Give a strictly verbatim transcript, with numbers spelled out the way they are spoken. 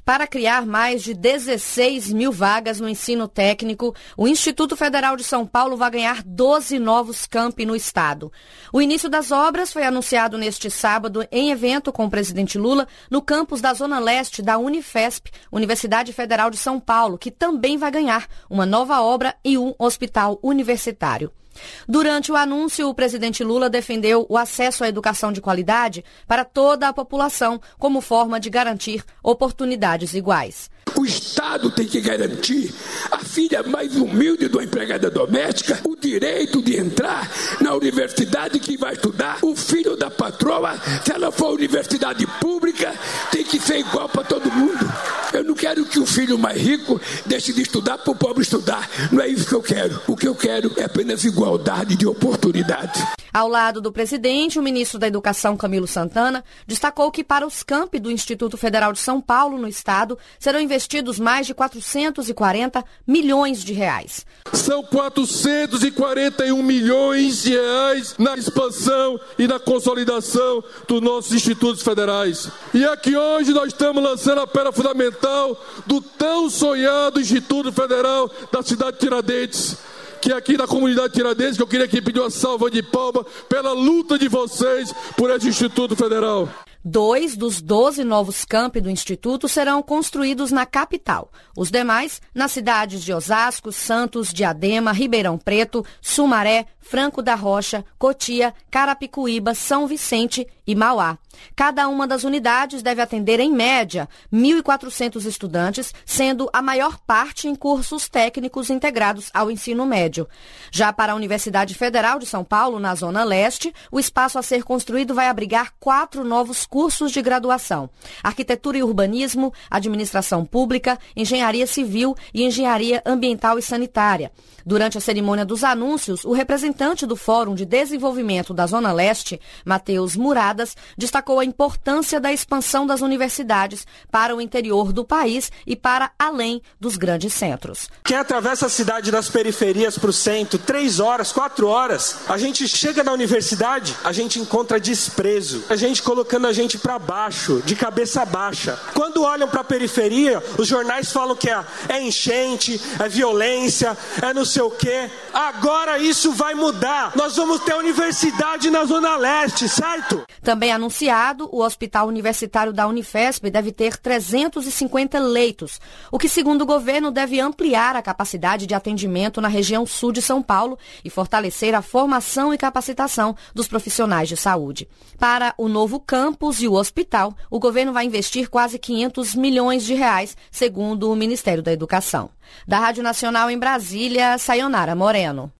Para criar mais de dezesseis mil vagas no ensino técnico, o Instituto Federal de São Paulo vai ganhar doze novos campi no estado. O início das obras foi anunciado neste sábado em evento com o presidente Lula no campus da Zona Leste da Unifesp, Universidade Federal de São Paulo, que também vai ganhar uma nova obra e um hospital universitário. Durante o anúncio, o presidente Lula defendeu o acesso à educação de qualidade para toda a população como forma de garantir oportunidades iguais. O Estado tem que garantir à filha mais humilde de uma empregada doméstica o direito de entrar na universidade que vai estudar. O filho da patroa, se ela for universidade pública, tem que ser igual para todo mundo. Eu não quero que o filho mais rico deixe de estudar para o pobre estudar. Não é isso que eu quero. O que eu quero é apenas igualdade de oportunidade. Ao lado do presidente, o ministro da Educação, Camilo Santana, destacou que para os campi do Instituto Federal de São Paulo, no estado, serão investidos mais de quatrocentos e quarenta milhões de reais. São quatrocentos e quarenta e um milhões de reais na expansão e na consolidação dos nossos institutos federais. E aqui hoje nós estamos lançando a pedra fundamental do tão sonhado Instituto Federal da cidade de Tiradentes, que é aqui na comunidade Tiradentes, que eu queria aqui pedir uma salva de palmas pela luta de vocês por esse Instituto Federal. Dois dos doze novos campi do Instituto serão construídos na capital. Os demais, nas cidades de Osasco, Santos, Diadema, Ribeirão Preto, Sumaré, Franco da Rocha, Cotia, Carapicuíba, São Vicente e Mauá. Cada uma das unidades deve atender, em média, mil e quatrocentos estudantes, sendo a maior parte em cursos técnicos integrados ao ensino médio. Já para a Universidade Federal de São Paulo, na Zona Leste, o espaço a ser construído vai abrigar quatro novos cursos de graduação: Arquitetura e Urbanismo, Administração Pública, Engenharia Civil e Engenharia Ambiental e Sanitária. Durante a cerimônia dos anúncios, o representante do Fórum de Desenvolvimento da Zona Leste, Matheus Muradas, destacou a importância da expansão das universidades para o interior do país e para além dos grandes centros. Quem atravessa a cidade das periferias para o centro, três horas, quatro horas, a gente chega na universidade, a gente encontra desprezo, a gente colocando a gente para baixo, de cabeça baixa. Quando olham para a periferia, os jornais falam que é, é enchente, é violência, é não sei o quê. Agora isso vai mudar. Nós vamos ter universidade na Zona Leste, certo? Também anunciado, o Hospital Universitário da Unifesp deve ter trezentos e cinquenta leitos, o que, segundo o governo, deve ampliar a capacidade de atendimento na região sul de São Paulo e fortalecer a formação e capacitação dos profissionais de saúde. Para o novo campus e o hospital, o governo vai investir quase quinhentos milhões de reais, segundo o Ministério da Educação. Da Rádio Nacional em Brasília, Sayonara Moreno.